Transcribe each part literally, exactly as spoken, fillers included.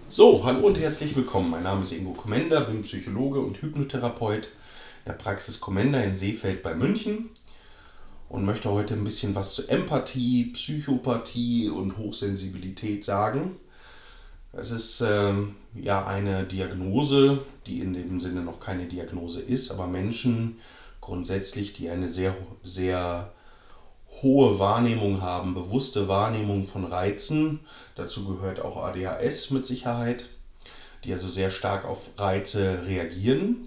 So, hallo und herzlich willkommen. Mein Name ist Ingo Kommender, bin Psychologe und Hypnotherapeut in der Praxis Kommender in Seefeld bei München und möchte heute ein bisschen was zu Empathie, Psychopathie und Hochsensibilität sagen. Es ist ähm, ja eine Diagnose, die in dem Sinne noch keine Diagnose ist, aber Menschen grundsätzlich, die eine sehr, sehr hohe Wahrnehmung haben, bewusste Wahrnehmung von Reizen. Dazu gehört auch A D H S mit Sicherheit, die also sehr stark auf Reize reagieren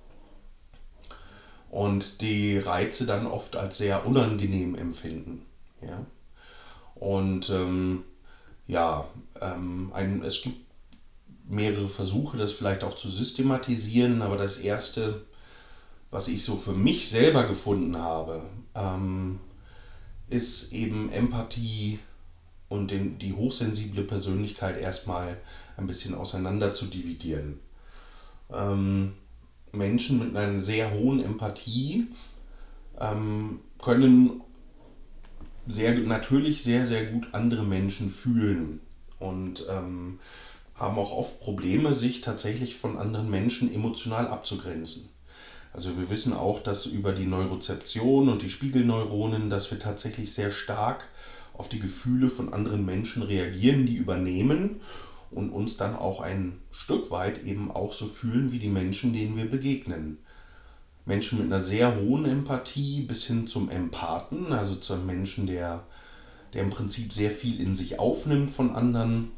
und die Reize dann oft als sehr unangenehm empfinden. Ja? Und ähm, ja, ähm, ein, es gibt mehrere Versuche, das vielleicht auch zu systematisieren, aber das erste, was ich so für mich selber gefunden habe, ähm, ist eben Empathie und den, die hochsensible Persönlichkeit erstmal ein bisschen auseinander zu dividieren. Ähm, Menschen mit einer sehr hohen Empathie ähm, können sehr natürlich sehr, sehr gut andere Menschen fühlen und ähm, haben auch oft Probleme, sich tatsächlich von anderen Menschen emotional abzugrenzen. Also wir wissen auch, dass über die Neurozeption und die Spiegelneuronen, dass wir tatsächlich sehr stark auf die Gefühle von anderen Menschen reagieren, die übernehmen und uns dann auch ein Stück weit eben auch so fühlen wie die Menschen, denen wir begegnen. Menschen mit einer sehr hohen Empathie bis hin zum Empathen, also zum Menschen, der, der im Prinzip sehr viel in sich aufnimmt von anderen,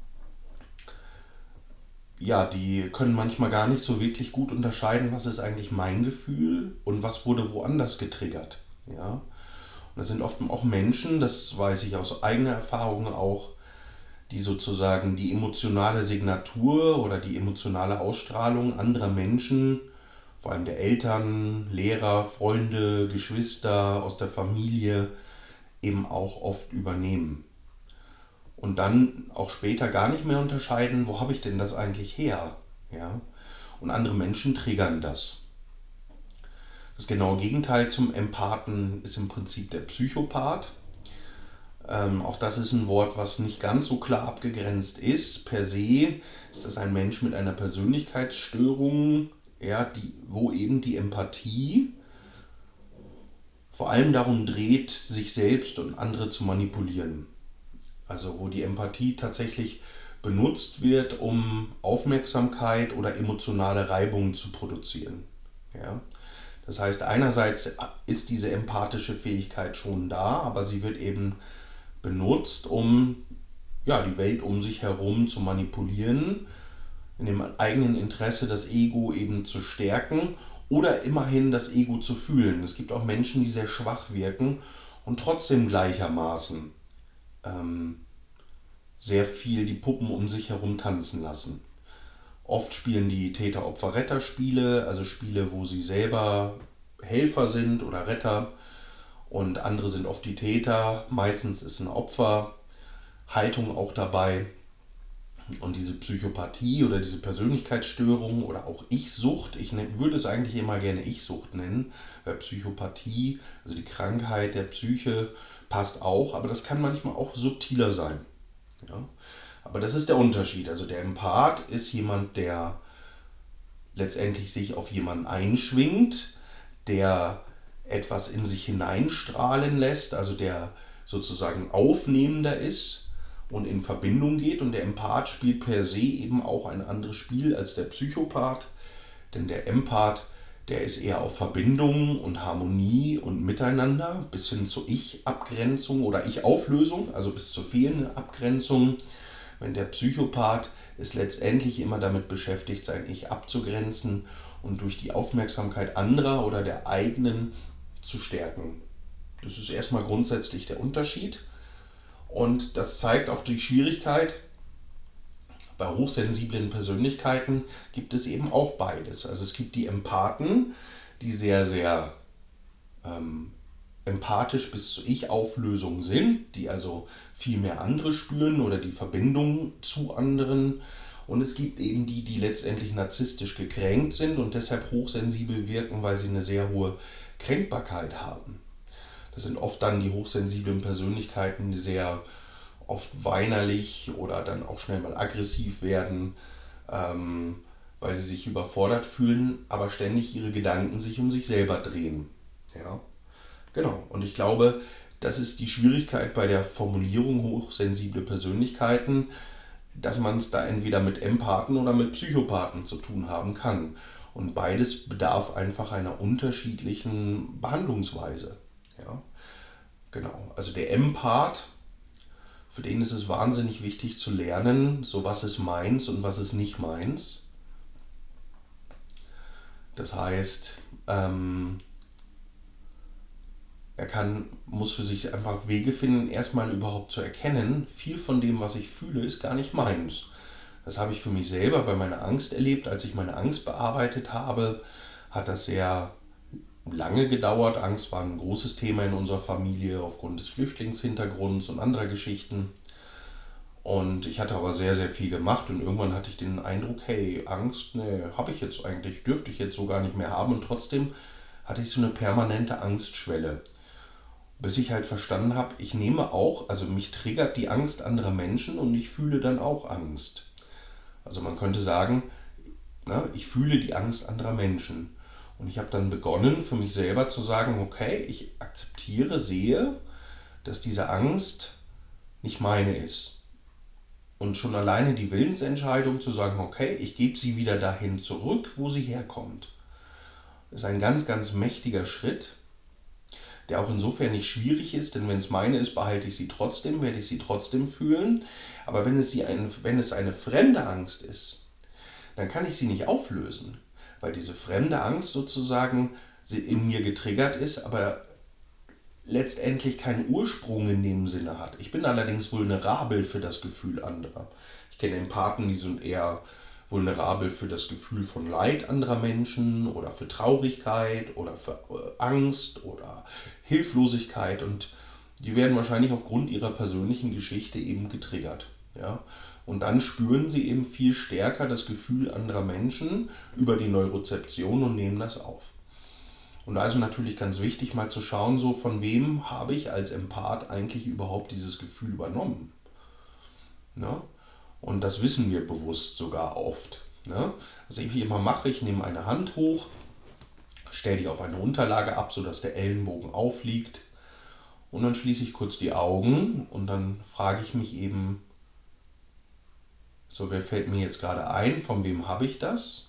ja, die können manchmal gar nicht so wirklich gut unterscheiden, was ist eigentlich mein Gefühl und was wurde woanders getriggert. Ja? Und das sind oft auch Menschen, das weiß ich aus eigener Erfahrung auch, die sozusagen die emotionale Signatur oder die emotionale Ausstrahlung anderer Menschen, vor allem der Eltern, Lehrer, Freunde, Geschwister aus der Familie, eben auch oft übernehmen. Und dann auch später gar nicht mehr unterscheiden, wo habe ich denn das eigentlich her? Ja? Und andere Menschen triggern das. Das genaue Gegenteil zum Empathen ist im Prinzip der Psychopath. Ähm, auch das ist ein Wort, was nicht ganz so klar abgegrenzt ist. Per se ist das ein Mensch mit einer Persönlichkeitsstörung, ja, die, wo eben die Empathie vor allem darum dreht, sich selbst und andere zu manipulieren. Also wo die Empathie tatsächlich benutzt wird, um Aufmerksamkeit oder emotionale Reibung zu produzieren. Ja? Das heißt, einerseits ist diese empathische Fähigkeit schon da, aber sie wird eben benutzt, um ja, die Welt um sich herum zu manipulieren, in dem eigenen Interesse das Ego eben zu stärken oder immerhin das Ego zu fühlen. Es gibt auch Menschen, die sehr schwach wirken und trotzdem gleichermaßen ähm, sehr viel die Puppen um sich herum tanzen lassen. Oft spielen die Täter-Opfer-Retter-Spiele, also Spiele, wo sie selber Helfer sind oder Retter und andere sind oft die Täter. Meistens ist ein Opferhaltung auch dabei. Und diese Psychopathie oder diese Persönlichkeitsstörung oder auch Ich-Sucht, ich würde es eigentlich immer gerne Ich-Sucht nennen, weil Psychopathie, also die Krankheit der Psyche, passt auch, aber das kann manchmal auch subtiler sein. Ja? Aber das ist der Unterschied. Also der Empath ist jemand, der letztendlich sich auf jemanden einschwingt, der etwas in sich hineinstrahlen lässt, also der sozusagen aufnehmender ist und in Verbindung geht. Und der Empath spielt per se eben auch ein anderes Spiel als der Psychopath. Denn der Empath, der ist eher auf Verbindung und Harmonie und Miteinander bis hin zur Ich-Abgrenzung oder Ich-Auflösung, also bis zur fehlenden Abgrenzung. Wenn der Psychopath ist letztendlich immer damit beschäftigt, sein Ich abzugrenzen und durch die Aufmerksamkeit anderer oder der eigenen zu stärken. Das ist erstmal grundsätzlich der Unterschied. Und das zeigt auch die Schwierigkeit. Bei hochsensiblen Persönlichkeiten gibt es eben auch beides. Also es gibt die Empathen, die sehr, sehr ähm, empathisch bis zur Ich-Auflösung sind, die also viel mehr andere spüren oder die Verbindung zu anderen. Und es gibt eben die, die letztendlich narzisstisch gekränkt sind und deshalb hochsensibel wirken, weil sie eine sehr hohe Kränkbarkeit haben. Das sind oft dann die hochsensiblen Persönlichkeiten, die sehr oft weinerlich oder dann auch schnell mal aggressiv werden, ähm, weil sie sich überfordert fühlen, aber ständig ihre Gedanken sich um sich selber drehen. Ja, genau. Und ich glaube, das ist die Schwierigkeit bei der Formulierung hochsensible Persönlichkeiten, dass man es da entweder mit Empathen oder mit Psychopathen zu tun haben kann. Und beides bedarf einfach einer unterschiedlichen Behandlungsweise. Ja, genau. Also der Empath, für den ist es wahnsinnig wichtig zu lernen, so was ist meins und was ist nicht meins. Das heißt, ähm, er kann, muss für sich einfach Wege finden, erstmal überhaupt zu erkennen, viel von dem, was ich fühle, ist gar nicht meins. Das habe ich für mich selber bei meiner Angst erlebt. Als ich meine Angst bearbeitet habe, hat das sehr lange gedauert. Angst war ein großes Thema in unserer Familie aufgrund des Flüchtlingshintergrunds und anderer Geschichten. Und ich hatte aber sehr, sehr viel gemacht und irgendwann hatte ich den Eindruck, hey, Angst, ne, habe ich jetzt eigentlich, dürfte ich jetzt so gar nicht mehr haben. Und trotzdem hatte ich so eine permanente Angstschwelle. Bis ich halt verstanden habe, ich nehme auch, also mich triggert die Angst anderer Menschen und ich fühle dann auch Angst. Also man könnte sagen, na, ich fühle die Angst anderer Menschen. Und ich habe dann begonnen, für mich selber zu sagen, okay, ich akzeptiere, sehe, dass diese Angst nicht meine ist. Und schon alleine die Willensentscheidung zu sagen, okay, ich gebe sie wieder dahin zurück, wo sie herkommt, ist ein ganz, ganz mächtiger Schritt, der auch insofern nicht schwierig ist, denn wenn es meine ist, behalte ich sie trotzdem, werde ich sie trotzdem fühlen. Aber wenn es, sie ein, wenn es eine fremde Angst ist, dann kann ich sie nicht auflösen, weil diese fremde Angst sozusagen in mir getriggert ist, aber letztendlich keinen Ursprung in dem Sinne hat. Ich bin allerdings vulnerabel für das Gefühl anderer. Ich kenne Empathen, die sind eher vulnerabel für das Gefühl von Leid anderer Menschen oder für Traurigkeit oder für Angst oder Hilflosigkeit und die werden wahrscheinlich aufgrund ihrer persönlichen Geschichte eben getriggert. Ja? Und dann spüren sie eben viel stärker das Gefühl anderer Menschen über die Neurozeption und nehmen das auf. Und also natürlich ganz wichtig mal zu schauen, so von wem habe ich als Empath eigentlich überhaupt dieses Gefühl übernommen. Ne? Und das wissen wir bewusst sogar oft. Ne? Was ich immer mache, ich nehme eine Hand hoch, stelle die auf eine Unterlage ab, sodass der Ellenbogen aufliegt. Und dann schließe ich kurz die Augen und dann frage ich mich eben, so wer fällt mir jetzt gerade ein, von wem habe ich das?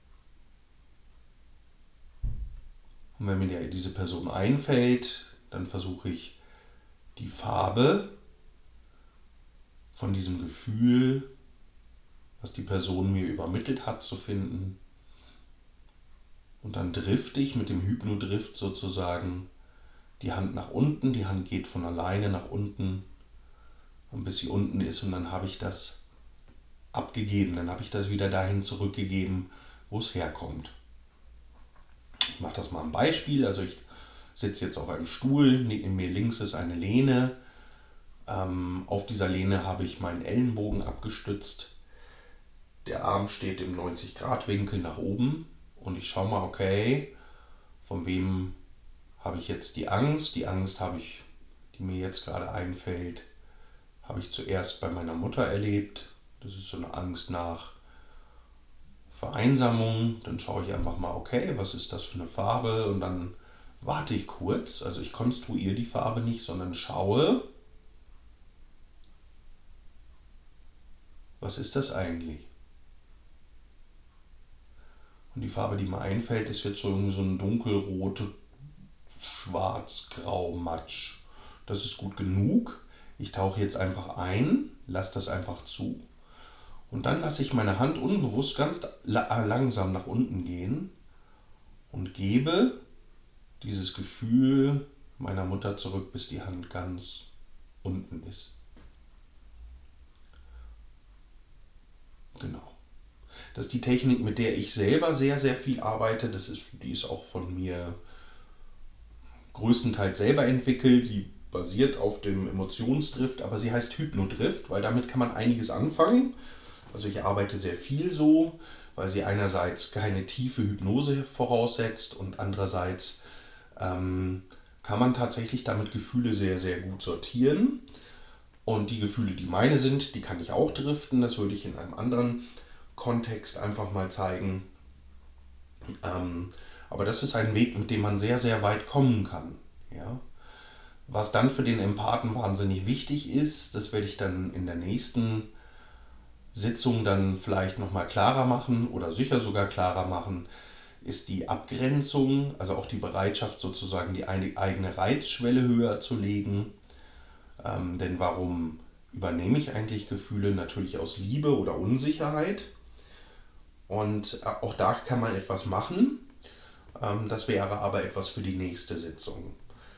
Und wenn mir diese Person einfällt, dann versuche ich die Farbe von diesem Gefühl, was die Person mir übermittelt hat, zu finden. Und dann drifte ich mit dem Hypnodrift sozusagen die Hand nach unten, die Hand geht von alleine nach unten, bis sie unten ist und dann habe ich das abgegeben, dann habe ich das wieder dahin zurückgegeben, wo es herkommt. Ich mache das mal ein Beispiel, also ich sitze jetzt auf einem Stuhl, neben mir links ist eine Lehne, ähm, auf dieser Lehne habe ich meinen Ellenbogen abgestützt, der Arm steht im neunzig Grad Winkel nach oben und ich schaue mal, okay, von wem habe ich jetzt die Angst, die Angst habe ich, die mir jetzt gerade einfällt, habe ich zuerst bei meiner Mutter erlebt, das ist so eine Angst nach Vereinsamung, dann schaue ich einfach mal, okay, was ist das für eine Farbe und dann warte ich kurz, also ich konstruiere die Farbe nicht, sondern schaue, was ist das eigentlich? Und die Farbe, die mir einfällt, ist jetzt so irgendwie so ein dunkelrot, schwarz-grau Matsch. Das ist gut genug. Ich tauche jetzt einfach ein, lasse das einfach zu. Und dann lasse ich meine Hand unbewusst ganz langsam nach unten gehen und gebe dieses Gefühl meiner Mutter zurück, bis die Hand ganz unten ist. Genau. Das ist die Technik, mit der ich selber sehr, sehr viel arbeite. Das ist, die ist auch von mir größtenteils selber entwickelt. Sie basiert auf dem Emotionsdrift, aber sie heißt Hypnodrift, weil damit kann man einiges anfangen. Also ich arbeite sehr viel so, weil sie einerseits keine tiefe Hypnose voraussetzt und andererseits ähm, kann man tatsächlich damit Gefühle sehr, sehr gut sortieren. Und die Gefühle, die meine sind, die kann ich auch driften. Das würde ich in einem anderen Kontext einfach mal zeigen. Ähm, aber das ist ein Weg, mit dem man sehr, sehr weit kommen kann. Ja? Was dann für den Empathen wahnsinnig wichtig ist, das werde ich dann in der nächsten Sitzung dann vielleicht nochmal klarer machen oder sicher sogar klarer machen, ist die Abgrenzung, also auch die Bereitschaft sozusagen die eigene Reizschwelle höher zu legen. Ähm, denn warum übernehme ich eigentlich Gefühle? Natürlich aus Liebe oder Unsicherheit. Und auch da kann man etwas machen. Ähm, das wäre aber etwas für die nächste Sitzung.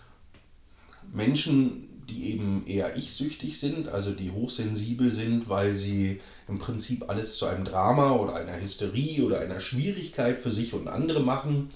Menschen, die eben eher ich-süchtig sind, also die hochsensibel sind, weil sie im Prinzip alles zu einem Drama oder einer Hysterie oder einer Schwierigkeit für sich und andere machen.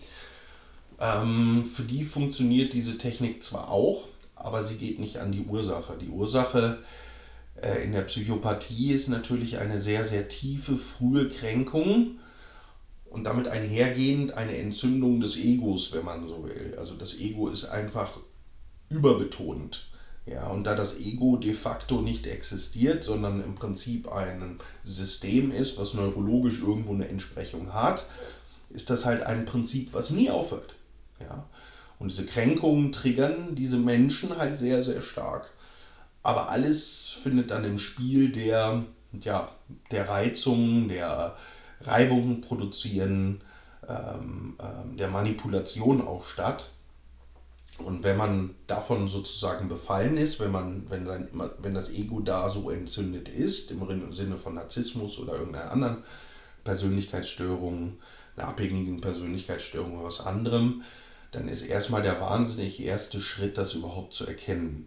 Ähm, für die funktioniert diese Technik zwar auch, aber sie geht nicht an die Ursache. Die Ursache äh, in der Psychopathie ist natürlich eine sehr, sehr tiefe, frühe Kränkung und damit einhergehend eine Entzündung des Egos, wenn man so will. Also das Ego ist einfach überbetont. Ja, und da das Ego de facto nicht existiert, sondern im Prinzip ein System ist, was neurologisch irgendwo eine Entsprechung hat, ist das halt ein Prinzip, was nie aufhört. Ja? Und diese Kränkungen triggern diese Menschen halt sehr, sehr stark. Aber alles findet dann im Spiel der, ja, der Reizung, der Reibung produzieren, ähm, ähm, der Manipulation auch statt. Und wenn man davon sozusagen befallen ist, wenn, man, wenn, sein, wenn das Ego da so entzündet ist, im Sinne von Narzissmus oder irgendeiner anderen Persönlichkeitsstörung, einer abhängigen Persönlichkeitsstörung oder was anderem, dann ist erstmal der wahnsinnig erste Schritt, das überhaupt zu erkennen.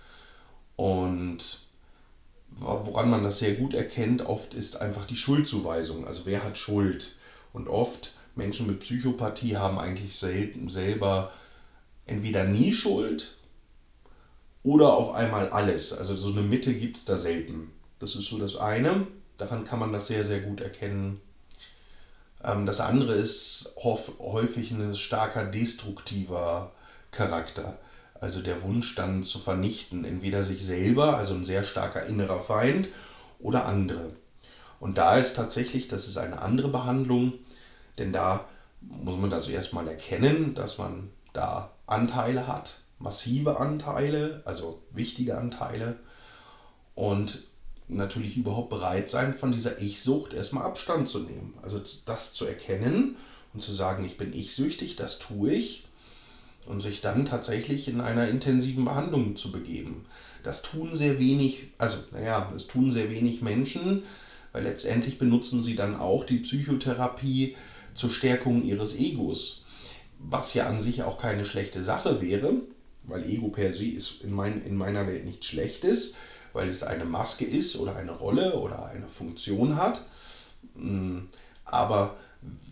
Und woran man das sehr gut erkennt, oft ist einfach die Schuldzuweisung. Also wer hat Schuld? Und oft Menschen mit Psychopathie haben eigentlich selten selber entweder nie Schuld oder auf einmal alles. Also so eine Mitte gibt es da selten. Das ist so das eine. Daran kann man das sehr, sehr gut erkennen. Ähm, das andere ist häufig ein starker destruktiver Charakter. Also der Wunsch dann zu vernichten. Entweder sich selber, also ein sehr starker innerer Feind, oder andere. Und da ist tatsächlich, das ist eine andere Behandlung, denn da muss man das erstmal erkennen, dass man da Anteile hat, massive Anteile, also wichtige Anteile und natürlich überhaupt bereit sein, von dieser Ich-Sucht erstmal Abstand zu nehmen. Also das zu erkennen und zu sagen, ich bin ich-süchtig, das tue ich und sich dann tatsächlich in einer intensiven Behandlung zu begeben. Das tun sehr wenig, also naja, das tun sehr wenig Menschen, weil letztendlich benutzen sie dann auch die Psychotherapie zur Stärkung ihres Egos. Was ja an sich auch keine schlechte Sache wäre, weil Ego per se ist in, mein, in meiner Welt nichts Schlechtes, weil es eine Maske ist oder eine Rolle oder eine Funktion hat. Aber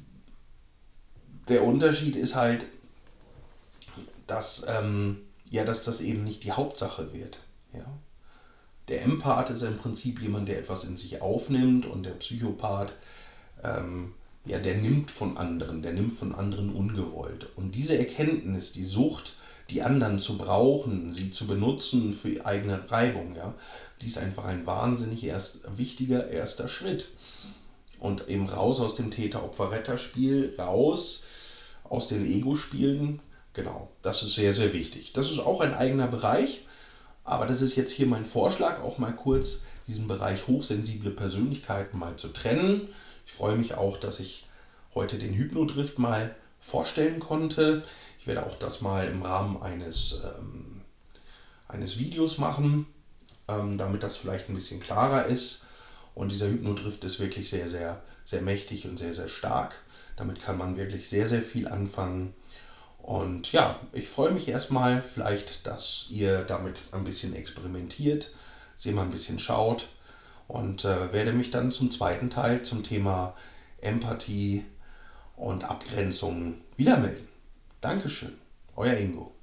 der Unterschied ist halt, dass, ähm, ja, dass das eben nicht die Hauptsache wird. Ja? Der Empath ist im Prinzip jemand, der etwas in sich aufnimmt und der Psychopath ähm, ja, der nimmt von anderen, der nimmt von anderen ungewollt. Und diese Erkenntnis, die Sucht, die anderen zu brauchen, sie zu benutzen für eigene Reibung, ja, die ist einfach ein wahnsinnig erst, wichtiger erster Schritt. Und eben raus aus dem Täter-Opfer-Retter-Spiel, raus aus den Ego-Spielen, genau, das ist sehr, sehr wichtig. Das ist auch ein eigener Bereich, aber das ist jetzt hier mein Vorschlag, auch mal kurz diesen Bereich hochsensible Persönlichkeiten mal zu trennen. Ich freue mich auch, dass ich heute den Hypnodrift mal vorstellen konnte. Ich werde auch das mal im Rahmen eines, ähm, eines Videos machen, ähm, damit das vielleicht ein bisschen klarer ist. Und dieser Hypnodrift ist wirklich sehr, sehr, sehr mächtig und sehr, sehr stark. Damit kann man wirklich sehr, sehr viel anfangen. Und ja, ich freue mich erstmal vielleicht, dass ihr damit ein bisschen experimentiert, sie mal ein bisschen schaut. Und äh, werde mich dann zum zweiten Teil zum Thema Empathie und Abgrenzung wieder melden. Dankeschön, euer Ingo.